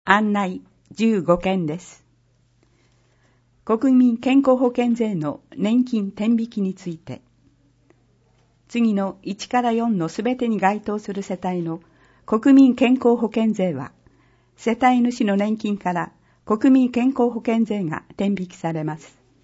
案内15件です。国民健康保険税の年金天引きについて、次の1から4のすべてに該当する世帯の国民健康保険税は、世帯主の年金から国民健康保険税が天引きされます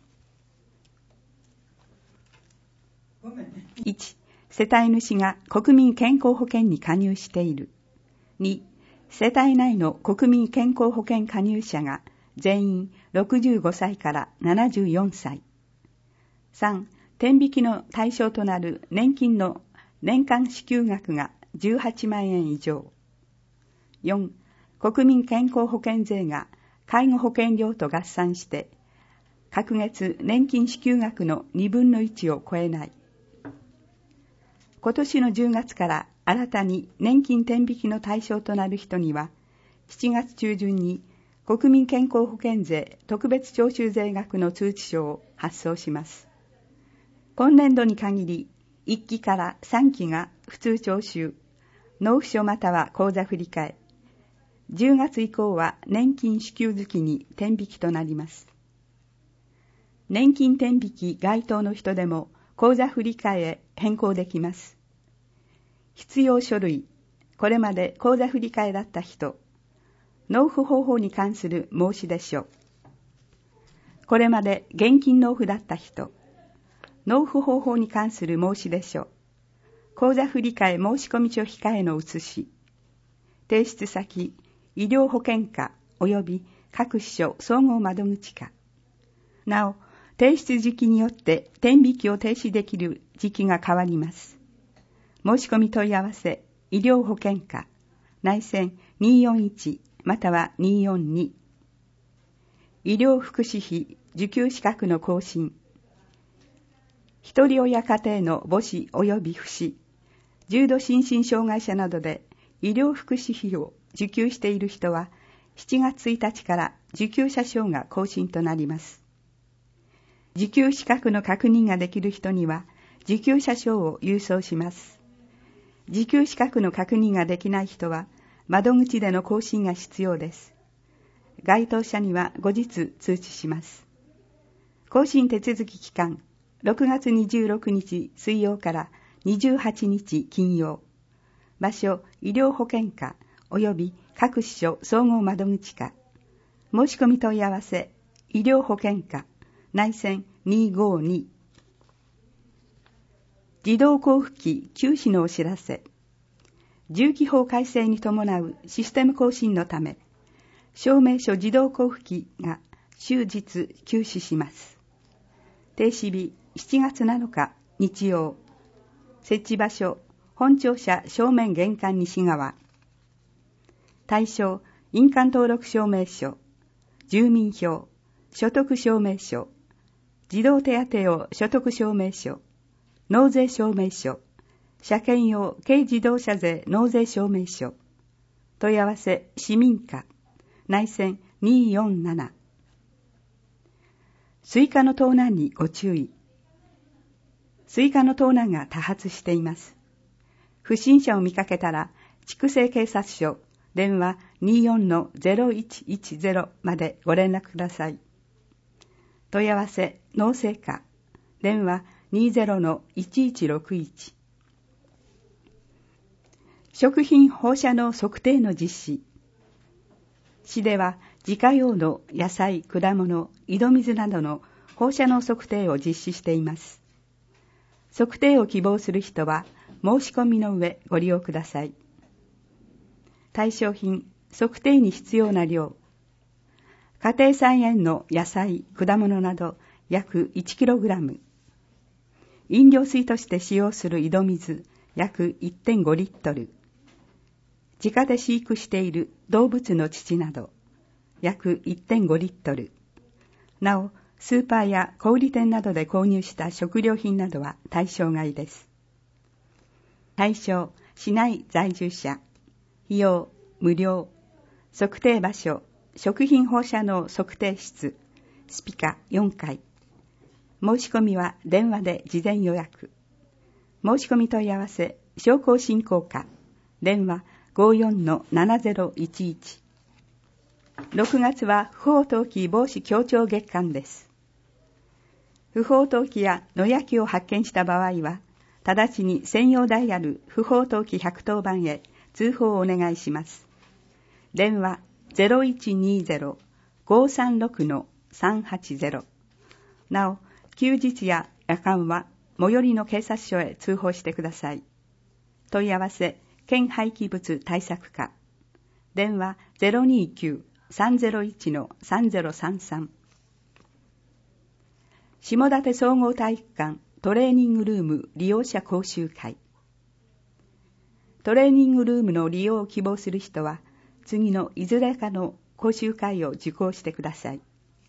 。1、世帯主が国民健康保険に加入している。2、世帯内の国民健康保険加入者が全員65歳から74歳。3、天引きの対象となる年金の年間支給額が18万円以上。4、国民健康保険税が介護保険料と合算して各月年金支給額の2分の1を超えない。今年の10月から新たに年金天引きの対象となる人には、7月中旬に国民健康保険税特別徴収税額の通知書を発送します。今年度に限り、1期から3期が普通徴収、納付書または口座振替。10月以降は年金支給月に天引きとなります。年金天引き該当の人でも口座振替へ変更できます。必要書類、これまで口座振替だった人、納付方法に関する申し出書、これまで現金納付だった人、納付方法に関する申し出書、口座振替申込書控えの写し、提出先、医療保険課及び各支所総合窓口課。なお、提出時期によって天引きを停止できる時期が変わります。申し込み問い合わせ、医療保険課、内線241または242。医療福祉費受給資格の更新。一人親家庭の母子及び父子、重度心身障害者などで医療福祉費を受給している人は、7月1日から受給者証が更新となります。受給資格の確認ができる人には、受給者証を郵送します。受給資格の確認ができない人は、窓口での更新が必要です。該当者には後日通知します。更新手続き期間、6月26日水曜から28日金曜。場所、医療保険課及び各支所総合窓口課。申し込み問い合わせ、医療保険課、内線252。自動交付機休止のお知らせ。住基法改正に伴うシステム更新のため、証明書自動交付機が終日休止します。停止日7月7日日曜。設置場所、本庁舎正面玄関西側。対象、印鑑登録証明書、住民票、所得証明書、児童手当用所得証明書、納税証明書、車検用軽自動車税納税証明書。問い合わせ市民課、内線247。スイカの盗難にご注意。スイカの盗難が多発しています。不審者を見かけたら、筑西警察署、電話 24-0110 までご連絡ください。問い合わせ農政課、電話 20-1161。食品放射能測定の実施。市では自家用の野菜、果物、井戸水などの放射能測定を実施しています。測定を希望する人は申し込みの上ご利用ください。対象品、測定に必要な量。家庭菜園の野菜、果物など約 1kg。飲料水として使用する井戸水約 1.5 リットル。自家で飼育している動物の乳など約 1.5 リットル。なお、スーパーや小売店などで購入した食料品などは対象外です。対象、市内在住者。費用、無料。測定場所、食品放射能測定室、スピカ4階。申し込みは電話で事前予約。申し込み問い合わせ、商工振興課、電話 54-7011。 6月は不法投棄防止協調月間です。不法投棄や野焼きを発見した場合は、直ちに専用ダイヤル不法投棄110番へ通報をお願いします。電話 0120-536-380。なお、休日や夜間は最寄りの警察署へ通報してください。問い合わせ、県廃棄物対策課。電話 029-301-3033。下館総合体育館トレーニングルーム利用者講習会。トレーニングルームの利用を希望する人は、次のいずれかの講習会を受講してください。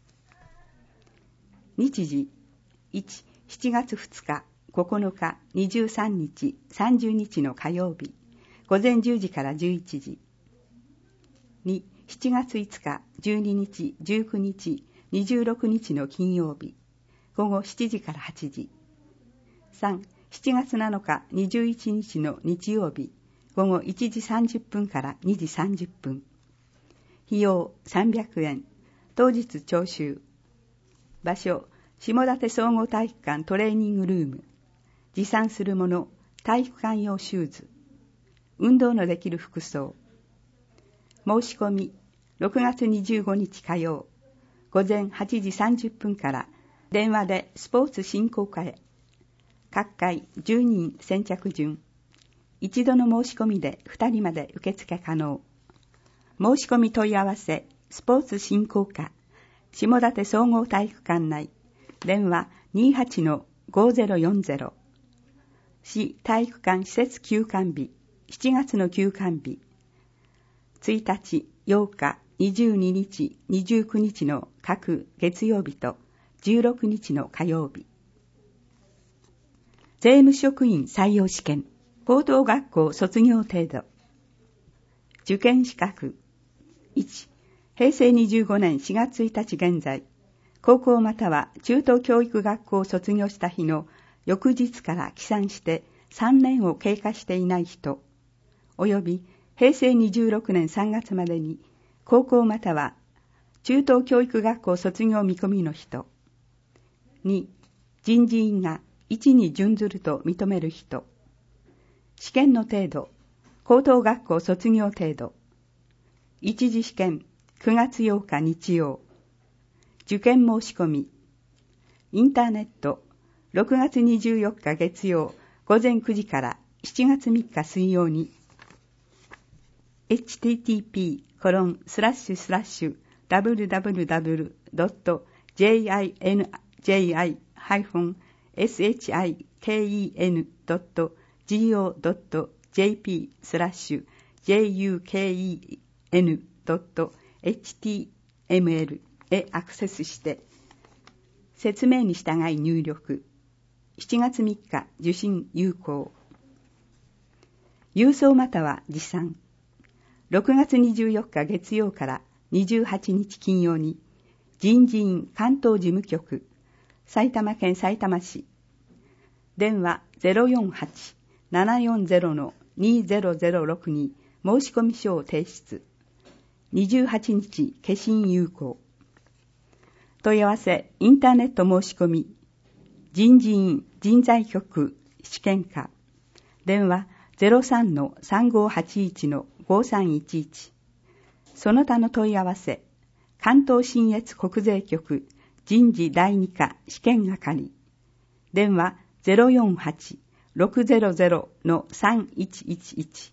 日時、1、7月2日、9日、23日、30日の火曜日、午前10時から11時。2、7月5日、12日、19日、26日の金曜日、午後7時から8時。3、7月7日、21日の日曜日、午後1時30分から2時30分。費用300円。当日徴収。場所、下館総合体育館トレーニングルーム。持参するもの、体育館用シューズ。運動のできる服装。申し込み、6月25日火曜、午前8時30分から電話でスポーツ振興課へ。各回10人先着順。一度の申し込みで2人まで受付可能。申し込み問い合わせ、スポーツ振興課、下館総合体育館内、電話 28-5040。市体育館施設休館日、7月の休館日、1日、8日、22日、29日の各月曜日と16日の火曜日。税務職員採用試験、高等学校卒業程度。受験資格。1、平成25年4月1日現在、高校または中等教育学校を卒業した日の翌日から起算して3年を経過していない人、および平成26年3月までに高校または中等教育学校卒業見込みの人。2、人事院が1に準ずると認める人。試験の程度、高等学校卒業程度。一次試験、9月8日日曜。受験申し込み。インターネット、6月24日月曜、午前9時から7月3日水曜に。http://www.jinjiken.juken.html へアクセスして、説明に従い入力。7月3日受信有効。郵送または持参。6月24日月曜から28日金曜に、人事院関東事務局、埼玉県さいたま市。電話 048-740-2006 に申し込み書を提出。28日消印有効。問い合わせ、インターネット申し込み。人事院人材局試験課。電話 03-3581-5311。その他の問い合わせ、関東信越国税局人事第2課試験係。電話 048-600-3111。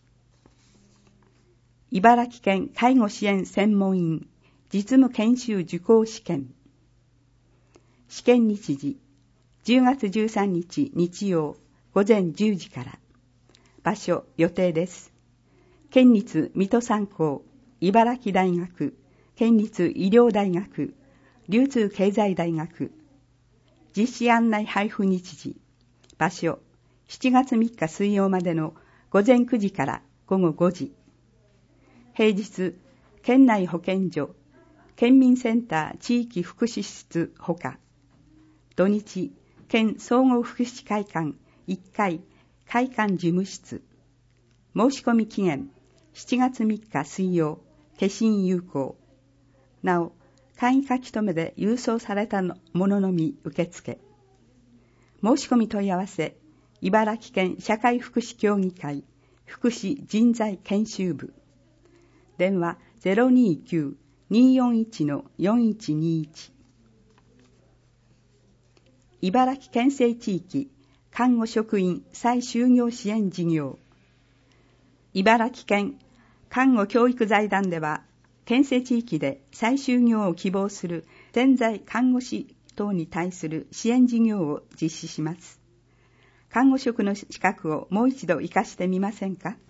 茨城県介護支援専門員実務研修受講試験。試験日時、10月13日日曜午前10時から。場所予定です。県立水戸三高、茨城大学、県立医療大学、流通経済大学。実施案内配布日時。場所、7月3日水曜までの午前9時から午後5時。平日、県内保健所、県民センター地域福祉室ほか。土日、県総合福祉会館1階会館事務室。申し込み期限7月3日水曜、消印有効。 なお、簡易書き留めで郵送されたもののみ受付。申し込み問い合わせ、茨城県社会福祉協議会福祉人材研修部。電話 029-241-4121。茨城県西地域看護職員再就業支援事業。茨城県看護教育財団では、県西地域で再就業を希望する潜在看護師等に対する支援事業を実施します。看護職の資格をもう一度活かしてみませんか？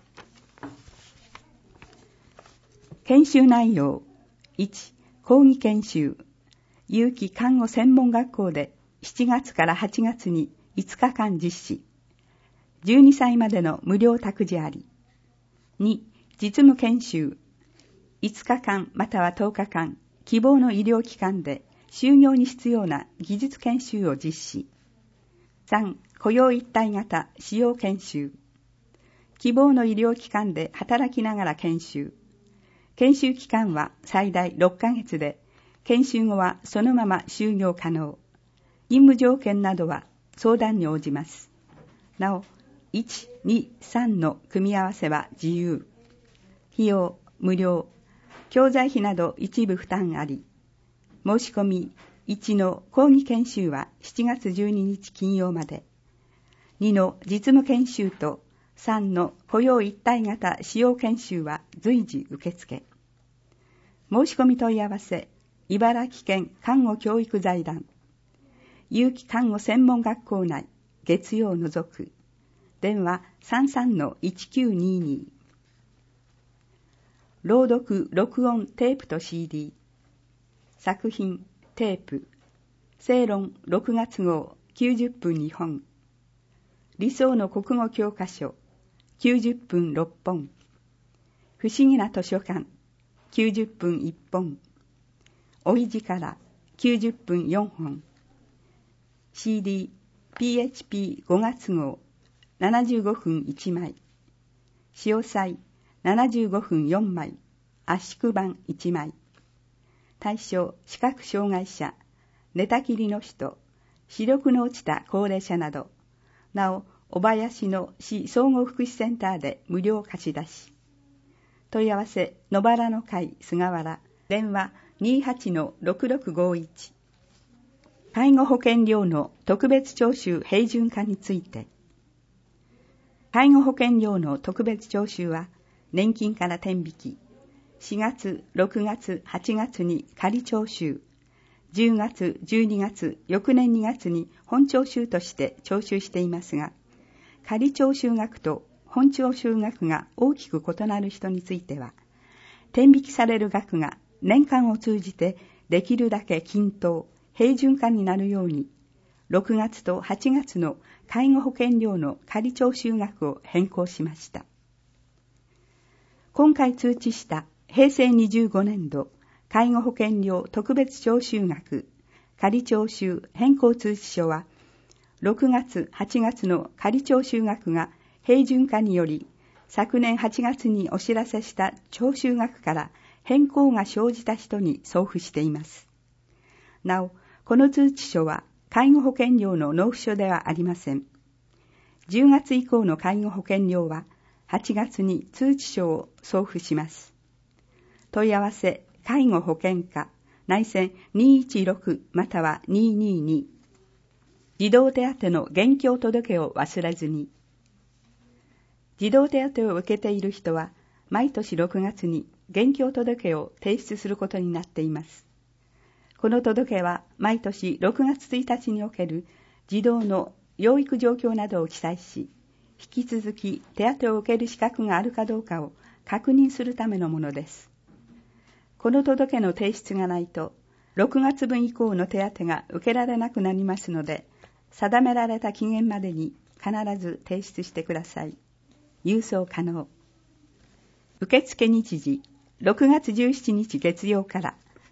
研修内容。1、講義研修。有期看護専門学校で7月から8月に5日間実施。12歳までの無料託児あり。2、実務研修。5日間または10日間、希望の医療機関で就業に必要な技術研修を実施。3、雇用一体型使用研修。希望の医療機関で働きながら研修。研修期間は最大6ヶ月で、研修後はそのまま就業可能。勤務条件などは相談に応じます。なお、1、2、3の組み合わせは自由。費用無料。教材費など一部負担あり。申し込み1の講義研修は7月12日金曜まで。2の実務研修と3の雇用一体型使用研修は随時受付。申し込み問い合わせ、茨城県看護教育財団。有期看護専門学校内、月曜除く。電話 33-1922。朗読・録音テープと CD。作品・テープ。正論6月号90分2本。理想の国語教科書90分6本。不思議な図書館90分1本。おいじから90分4本。CD、PHP5 月号75分1枚。潮彩75分4枚。圧縮版1枚。対象、視覚障害者、寝たきりの人、視力の落ちた高齢者など。なお、小林の市総合福祉センターで無料貸し出し。問い合わせ、野原の会菅原。電話 28-6651。介護保険料の特別徴収平準化について。介護保険料の特別徴収は、年金から転引き、4月、6月、8月に仮徴収、10月、12月、翌年2月に本徴収として徴収していますが、仮徴収額と本徴収額が大きく異なる人については、転引きされる額が年間を通じてできるだけ均等、平準化になるように、6月と8月の介護保険料の仮徴収額を変更しました。今回通知した平成25年度介護保険料特別徴収額仮徴収変更通知書は、6月、8月の仮徴収額が平準化により、昨年8月にお知らせした徴収額から変更が生じた人に送付しています。なお、この通知書は介護保険料の納付書ではありません。10月以降の介護保険料は8月に通知書を送付します。問い合わせ、介護保険課、内線216または222。児童手当の現況届を忘れずに。児童手当を受けている人は、毎年6月に現況届を提出することになっています。この届は毎年6月1日における児童の養育状況などを記載し、引き続き手当を受ける資格があるかどうかを確認するためのものです。この届の提出がないと、6月分以降の手当が受けられなくなりますので、定められた期限までに必ず提出してください。郵送可能。受付日時、6月17日月曜から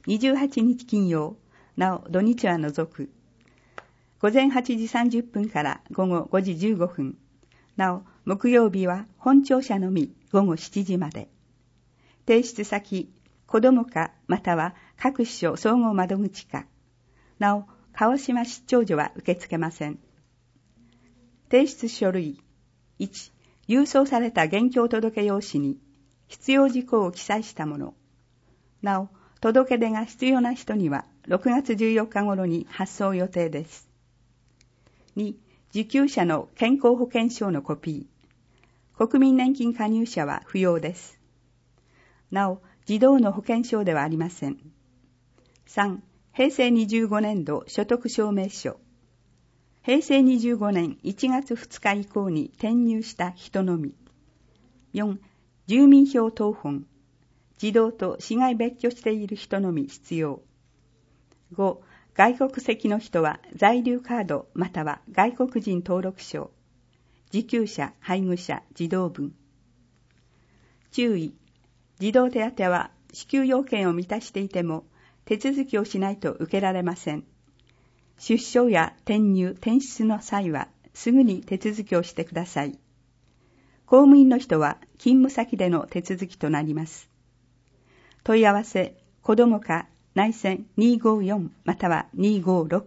28日金曜、なお土日は除く。午前8時30分から午後5時15分。なお、木曜日は本庁舎のみ午後7時まで。提出先、 子ども課または各支所総合窓口課。なお、川島市長所は受け付けません。提出書類。1、郵送された現況届用紙に必要事項を記載したもの。なお、届け出が必要な人には6月14日頃に発送予定です。2、受給者の健康保険証のコピー。国民年金加入者は不要です。なお、児童の保険証ではありません。3、平成25年度所得証明書。平成25年1月2日以降に転入した人のみ。4、住民票謄本。児童と市外別居している人のみ必要。5、外国籍の人は在留カードまたは外国人登録証。受給者、配偶者、児童分。注意。児童手当は支給要件を満たしていても手続きをしないと受けられません。出生や転入・転出の際はすぐに手続きをしてください。公務員の人は勤務先での手続きとなります。問い合わせ、子ども課内線254または256。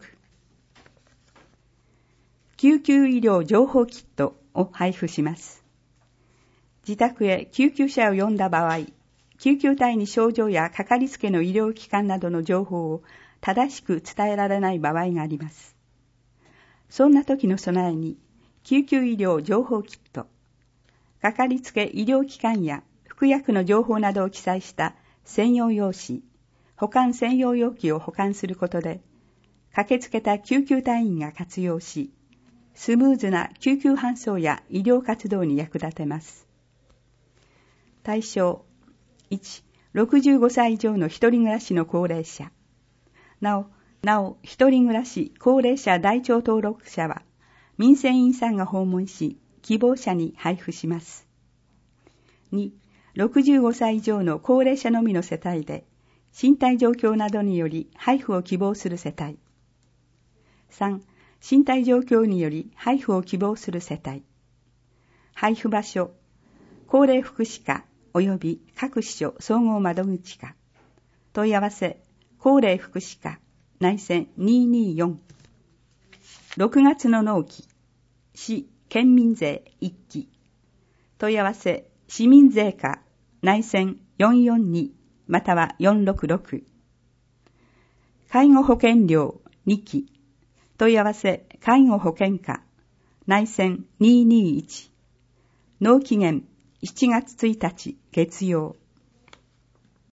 救急医療情報キットを配布します。自宅へ救急車を呼んだ場合、救急隊に症状やかかりつけの医療機関などの情報を正しく伝えられない場合があります。そんな時の備えに、救急医療情報キット、かかりつけ医療機関や服薬の情報などを記載した専用用紙、保管専用容器を保管することで、駆けつけた救急隊員が活用し、スムーズな救急搬送や医療活動に役立てます。対象、1、65歳以上の一人暮らしの高齢者。なお、一人暮らし高齢者台帳登録者は、民生委員さんが訪問し、希望者に配布します。2、65歳以上の高齢者のみの世帯で、身体状況などにより配布を希望する世帯。3、身体状況により配布を希望する世帯。配布場所、高齢福祉課及び各支所総合窓口課。問い合わせ、高齢福祉課内線224。6月の納期、市県民税1期。問い合わせ、市民税課内線442または466。介護保険料2期。問い合わせ、介護保険課内線221。納期限7月1日月曜。